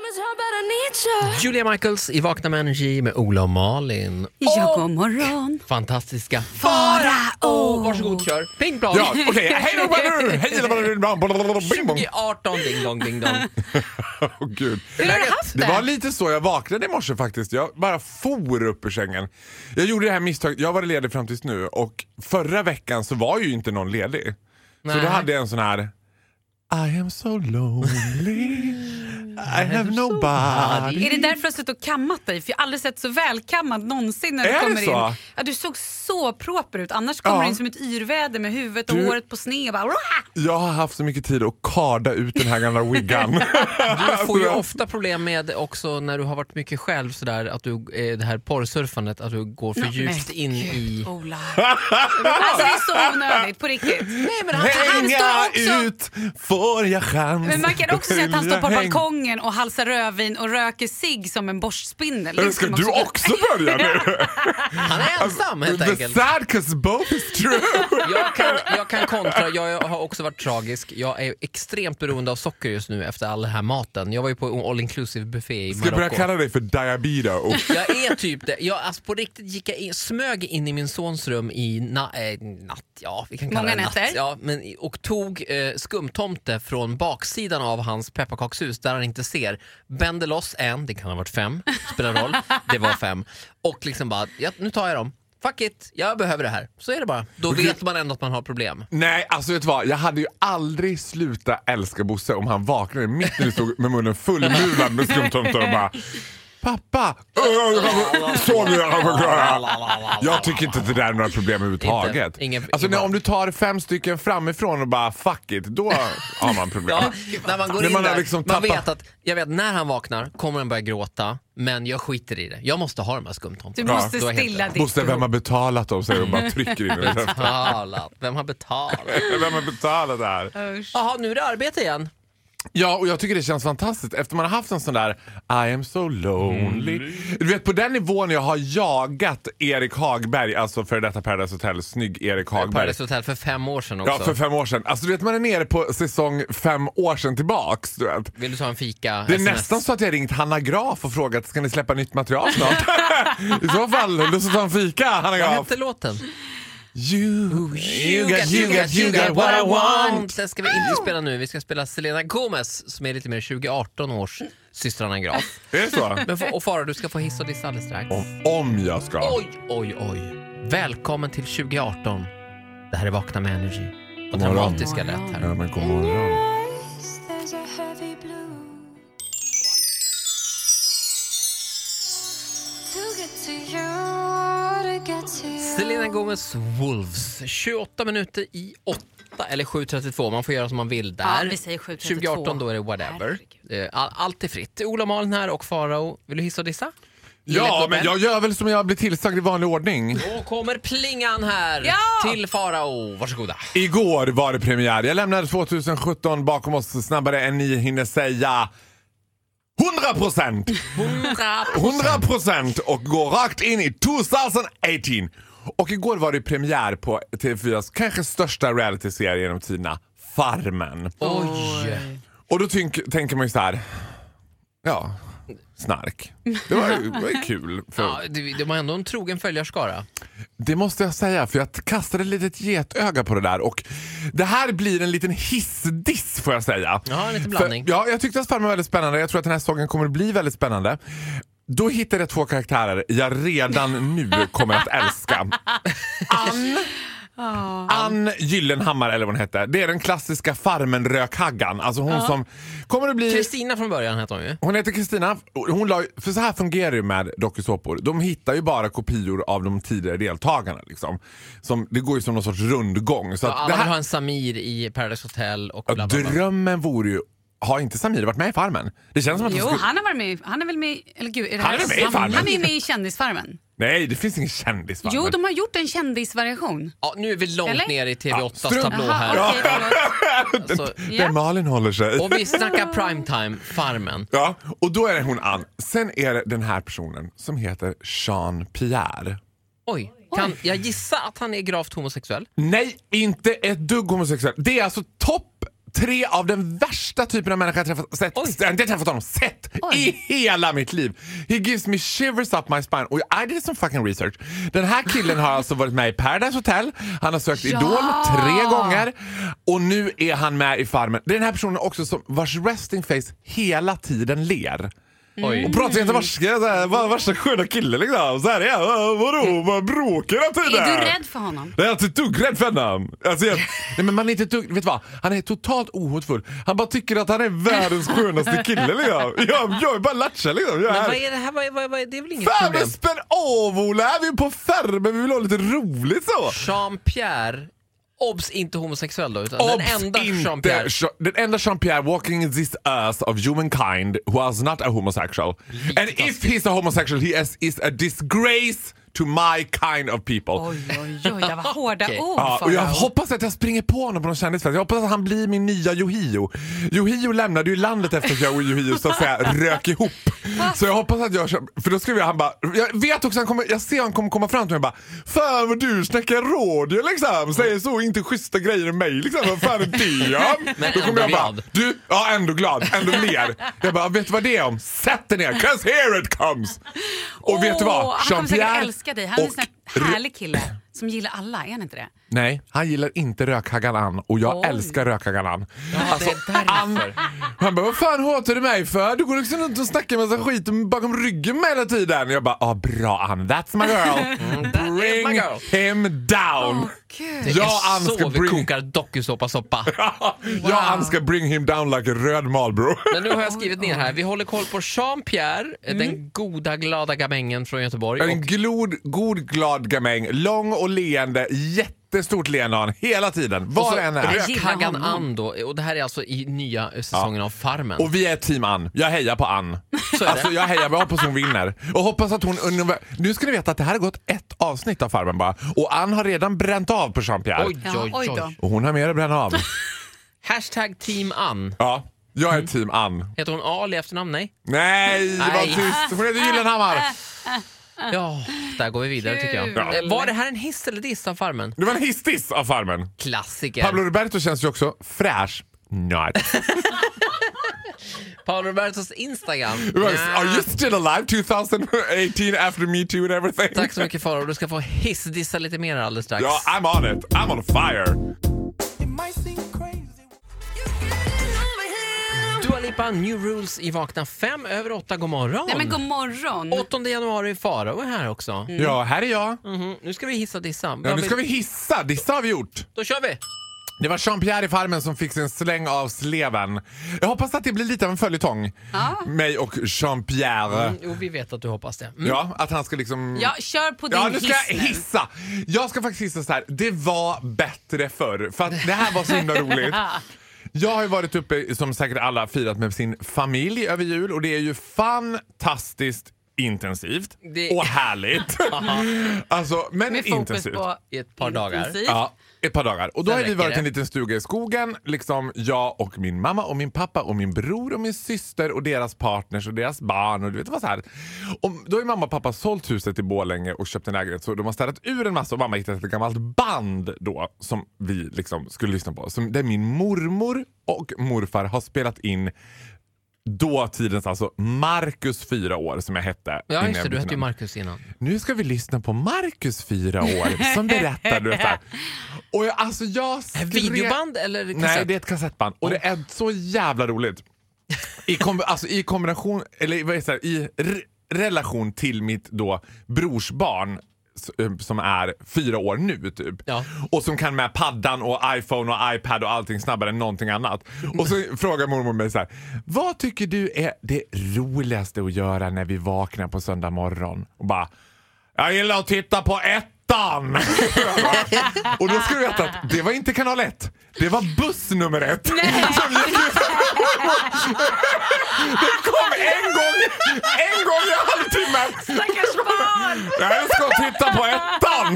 Julia Michaels i Vakna med Energy med Ola och Malin. Ja, god morgon. Fantastiska Farao. Varsågod, kör. Ping plong. Ja, okej. Hej då, bror. Hej då, 2018, ding dong, ding dong. Åh gud. Hur har du haft det? Det var lite så jag vaknade i morse faktiskt. Jag bara for upp ur sängen. Jag gjorde det här misstaget. Jag var ledig fram tills nu. Och förra veckan så var ju inte någon ledig. Nej. Så då hade jag en sån här I am so lonely, I have nobody. Är det därför du har suttit och kammat dig? För jag har aldrig sett så välkammad någonsin när du Är kommer det så? in. Ja, du såg så proper ut. Annars kommer du in som ett yrväder med huvudet och håret på sned. Bara, Jag har haft så mycket tid att karda ut den här gamla wiggan. Du får ju ofta problem med också när du har varit mycket själv sådär, att du, det här porrsurfandet, att du går för djupt in i... Ola. Alltså det är så onödigt, på riktigt. Nej, men han Hänga står också... ut får jag chans. Men man kan också säga att han står på balkongen och halsar rövin och röker cigg som en borstspindel. Ska du också börja nu? Han är ensam helt The enkelt. sad 'cause both is true. Jag kan kontra, jag har också varit tragisk. Jag är extremt beroende av socker just nu efter all den här maten. Jag var ju på all inclusive buffé i Marocko. Ska jag börja kalla dig för diabeto? Jag är typ det. Jag alltså på riktigt gick jag smög in i min sons rum i natt, ja, vi kan kalla många det natt. nätter. Ja, men, och tog skumtomte från baksidan av hans pepparkakshus där han inte ser. Bände loss en, det kan ha varit 5, spelar roll. Det var 5. Och liksom bara, ja, nu tar jag dem. Fuck it, jag behöver det här. Så är det bara. Då vet man ändå att man har problem. Nej, alltså vet du vad? Jag hade ju aldrig slutat älska Bosse om han vaknade mitt när du stod med munnen fullmulad med skumtomtar och bara pappa! Såg du? Jag tycker inte att det där är några problem överhuvudtaget. Om du tar 5 stycken framifrån och bara fuck it, då har man problem. Ja, när man går in man där, liksom man vet att jag vet när han vaknar kommer han börja gråta, men jag skiter i det. Jag måste ha de här skumtomtarna. Du måste stilla ditt Bosse, vem har betalat dem? Säger och bara trycker in det. Vem har betalat? Vem har betalat det här? Jaha, nu är det arbete igen. Ja, och jag tycker det känns fantastiskt efter man har haft en sån där I am so lonely. Du vet, på den nivån jag har jagat Erik Hagberg, alltså för detta Paradise Hotel, snygg Erik Hagberg. Paradise Hotel för 5 år sedan också. Ja, för 5 år sedan. Alltså du vet, man är nere på säsong 5 år sedan tillbaks, du vet. Vill du ta en fika? Det är SMS? nästan så att jag ringt Hanna Graf och frågat, ska ni släppa nytt material snart? I så fall, lust att ta en fika, Hanna Vad Graf. hette låten? You got what I want. Det ska vi inte spela nu. Vi ska spela Selena Gomez som är lite mer 2018 års systrarna Graf. Är det så? Men och Farao, du ska få hiss och diss alldeles strax. Om jag ska. Oj. Välkommen till 2018. Det här är Vakna med Energy. Och God morgon. dramatiska lätt här. Ja, men god morgon. Selena Gomez Wolves. 28 minuter i 8 eller 7.32. Man får göra som man vill där. Ja, vi säger 7.32. 2018 då är det whatever. Allt är fritt. Ola Malin här och Farao. Vill du hissa och dissa? Ja, men jag gör väl som jag blir tillsagd i vanlig ordning. Då kommer plingan här till Farao. Varsågoda. Igår var det premiär. Jag lämnade 2017 bakom oss snabbare än ni hinner säga. 100%! 100% och går rakt in i 2018. Och igår var det premiär på TV4s kanske största realityserie genom tiderna, Farmen. Oj. Och då tänker man ju så här. Ja, snark. Det var ju kul. Ja, det var ändå en trogen följarskara. Det måste jag säga, för jag kastade ett litet getöga på det där. Och det här blir en liten hissdiss, får jag säga. Ja, en liten blandning. Jag tyckte att Farmen var väldigt spännande. Jag tror att den här säsongen kommer att bli väldigt spännande. Då hittade jag 2 karaktärer jag redan nu kommer att älska. Ann Gyllenhammar, eller vad hon heter. Det är den klassiska Farmen-rökhaggan. Alltså hon som kommer att bli... Kristina från början heter hon ju. Hon heter Kristina. För så här fungerar det med dokusåpor. De hittar ju bara kopior av de tidigare deltagarna. Liksom. Det går ju som någon sorts rundgång. Så alla vill ha en Samir i Paradise Hotel och bla bla bla. Drömmen vore ju... Har inte Samir varit med i Farmen? Det känns som att han har varit med. Han är väl med... Eller gud, är det han är med i Farmen. Han är med i Kändisfarmen. Nej, det finns ingen kändisfarmen. Jo, de har gjort en kändisvariation. Ja, nu är vi långt ner i TV8s tablå Aha, här. okay, Alltså, Där Malin håller sig. och vi snackar primetime, Farmen. Ja, och då är det hon Ann. Sen är det den här personen som heter Jean Pierre. Oj, kan jag gissa att han är gravt homosexuell? Nej, inte ett dugg homosexuell. Det är alltså 3 av den värsta typen av människor jag inte träffat honom sett i hela mitt liv. He gives me shivers up my spine. Och I did some fucking research. Den här killen har alltså varit med i Paradise Hotel. Han har sökt Idol 3 gånger. Och nu är han med i Farmen. Det är den här personen också som vars resting face hela tiden ler. Och pratar inte värsta sköna kille liksom. Så här, vadå? Vad bråkar hela tiden? Är du rädd för honom? Jag är inte dugg rädd för honom. Alltså, nej, men man är inte dugg, vet du vad? Han är totalt ohotfull. Han bara tycker att han är världens skönaste kille liksom. Jag är bara latcha liksom. Men vad är det här? Det är väl inget fan, problem? Spänn av, Ola. Vi är på Farmen. Vi vill ha lite roligt så. Jean-Pierre, obs inte homosexuell då, utan den enda Jean-Pierre walking in this earth of humankind who was not a homosexual. And if he's a homosexual, he is a disgrace to my kind of people. Oj, det var hårda ord. Ja, och jag hoppas att jag springer på honom på någon kändisfest. Jag hoppas att han blir min nya Yohio. Yohio lämnade ju landet efter att jag och Yohio så att säga rök ihop. Så jag hoppas att jag... För då skrev han bara... Jag vet också jag ser han kommer komma fram till mig och bara... Fan vad du snackar radio liksom. Säger så inte schyssta grejer om mig liksom. Vad fan är det? Ja? Men då kommer jag bara... glad. Du, ja ändå glad. Ändå mer. Jag bara, vet du vad det är om? Sätt dig ner. 'Cause here it comes. Och vet du vad? Han kommer säkert älska dig. Han är en sån här härlig kille som gillar alla, är han inte det? Nej, han gillar inte Rökhaggan Ann. Och jag älskar Rökhaggan Ann. Alltså, han bara, vad fan hatar du mig för? Du går liksom runt och snackar med massa skit bakom ryggen med hela tiden. Jag bara, bra Ann, that's my girl. Bring him down. Det är så vi kokar dokusåpa-soppa. Jag Ann ska bring him down like a röd Marlboro. Men nu har jag skrivit ner här. Vi håller koll på Jean-Pierre, den goda, glada gamängen från Göteborg. En god, glad gamäng. Lång och leende, jättestort leende han hela tiden. Var än är. Rökhaggan Ann då. Och det här är alltså i nya säsongen av Farmen. Och vi är team Ann. Jag hejar på Ann. Så är det. Alltså jag hoppas hon vinner. Och hoppas att hon... Nu ska ni veta att det här har gått 1 avsnitt av Farmen bara. Och Ann har redan bränt av på Jean-Pierre. Oj. Och hon har mer att bränna av. Hashtag team Ann. Ja, jag är team Ann. Heter hon Ali efternamn? Nej, vad tyst. Hon heter Gyllenhammar. Ja, där går vi vidare tycker jag. Var det här en hiss eller diss av Farmen? Det var en hiss av Farmen. Klassiker. Pablo Roberto känns ju också fräsch. Not. Pablo Robertos Instagram. Are you still alive 2018 after Me Too and everything? Tack så mycket Farao. Du ska få hissdissa lite mer alldeles strax. Ja, I'm on it. I'm on fire. Dua Lipa, New Rules i Vakna 5:08. God morgon. Nej men god morgon. 8 januari, Farao är här också. Ja, här är jag. Nu ska vi hissa dissa. Ja, nu ska vi hissa. Dissa har vi gjort. Då kör vi. Det var Jean-Pierre i Farmen som fick sin släng av sleven. Jag hoppas att det blir lite av en följetong. Mig och Jean-Pierre. Jo, vi vet att du hoppas det. Ja, att han ska liksom... Ja, kör på din nu ska jag hissa. Jag ska faktiskt hissa så här. Det var bättre förr. För att det här var så himla roligt. Jag har ju varit uppe, som säkert alla, firat med sin familj över jul. Och det är ju fantastiskt intensivt och härligt. Alltså, men med intensivt. På i ett par dagar. Ja, ett par dagar. Och då har vi varit det. en liten stuga i skogen. Liksom jag och min mamma och min pappa och min bror och min syster och deras partners och deras barn. Och du vet vad så här. Och då har mamma och pappa sålt huset i Borlänge och köpt en lägenhet. Så de har städat ur en massa och mamma hittat ett gammalt band då som vi liksom skulle lyssna på. Som där min mormor och morfar har spelat in dåtidens, alltså Marcus 4 år som jag hette. Ja just det, du hette ju Marcus innan. Nu ska vi lyssna på Marcus 4 år som berättar du här. Och jag skrev... Videoband eller kassett? Nej, det är ett kassettband. Och det är så jävla roligt. I kombination, eller vad är det så här, i relation till mitt då brorsbarn som är 4 år nu typ. Ja. Och som kan med paddan och iPhone och iPad och allting snabbare än någonting annat. Och så frågar mormor mig så här: vad tycker du är det roligaste att göra när vi vaknar på söndag morgon? Och bara, jag gillar att titta på Ettan. Och då ska vi veta att det var inte kanal 1. Det var buss nummer 1. Som gick det kom en gång i halvtimmen. Stackars barn. Jag ska titta på Ettan.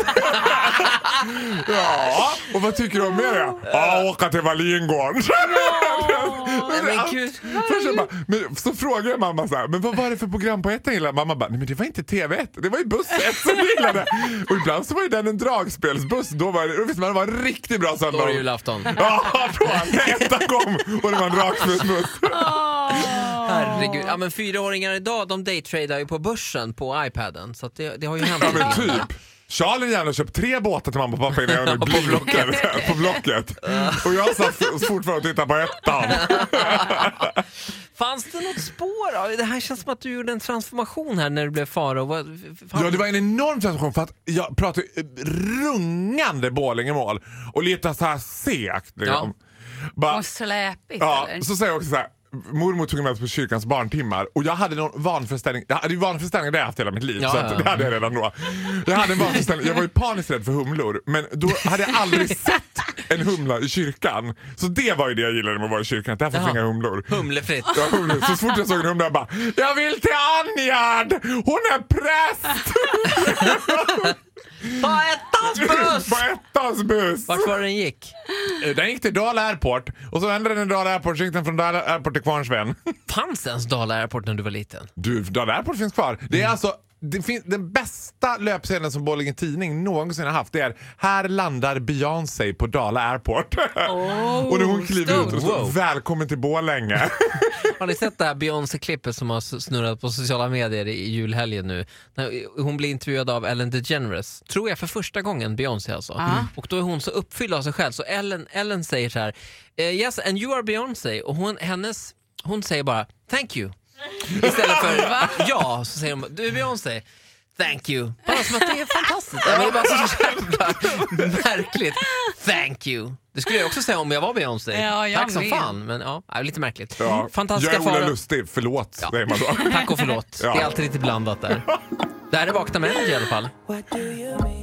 Ja, och vad tycker du om mer? Ja, åka till Wallingården. men gud. Så frågade jag mamma så här, men vad var det för program på ettan gillade? Mamma bara, nej men det var inte TV1, det var ju buss 1 som gillade. Och ibland så var ju den en dragspelsbuss. Då var det var en riktigt bra söndag. Då var det julafton. Ja, då ettan kom och det var en dragspelsbuss. Herregud. Ja, men 4-åringar idag, de daytradar ju på börsen på iPaden. Så att det har ju hänt. Ja, men typ. Charlie gärna köpt 3 båtar till mamma och pappa innan jag på Blocket. Och jag satt fortfarande och tittade på ettan. Fanns det något spår? Det här känns som att du gjorde en transformation här när du blev faro. Ja, det var en enorm transformation för att jag pratade rungande Borlängemål och lite så här segt. Liksom. Ja. Och släpigt, ja, eller? så säger jag också så här. Mormor tog med på kyrkans barntimmar och jag hade någon vanföreställning. Jag hade ju vanföreställningar det jag haft hela mitt liv, så att det hade jag redan då. Jag hade en vanföreställning. Jag var ju paniskt rädd för humlor, men då hade jag aldrig sett en humla i kyrkan. Så det var ju det jag gillade med att vara i kyrkan, att där fanns inga humlor. Humlefritt. Ja, humlor. Så fort jag såg en humla jag bara, jag vill till Anjard! Hon är präst! På ettans buss! Vart var den gick? Den gick till Dala Airport. Och så ändrade den Dala Airport, så gick den från Dala Airport till Kvarnsvän. Fanns ens Dala Airport när du var liten? Du, Dala Airport finns kvar. Det är alltså den bästa löpsedeln som Borlänge Tidning någonsin har haft. Det är, här landar Beyoncé på Dala Airport. Och när hon kliver ut och står, välkommen till Borlänge. Har ni sett det här Beyoncé-klippet som har snurrat på sociala medier i julhelgen nu? När hon blir intervjuad av Ellen DeGeneres. Tror jag för första gången, Beyoncé alltså. Och då är hon så uppfylld av sig själv. Så Ellen säger så här, yes, and you are Beyoncé. Och hon säger bara, thank you. Istället för ja, så säger hon, du är Beyoncé. Thank you. Bara som att det är fantastiskt. Det är bara så jävla märkligt. Thank you. Det skulle jag också säga om jag var Beyoncé. Ja, tack som fan. Men ja, lite märkligt. Ja. Fantastiska jag är Ola Lustig, förlåt. Ja. Säger man då. Tack och förlåt. Det är alltid lite blandat där. Det här är Vakna med i alla fall. What do you mean?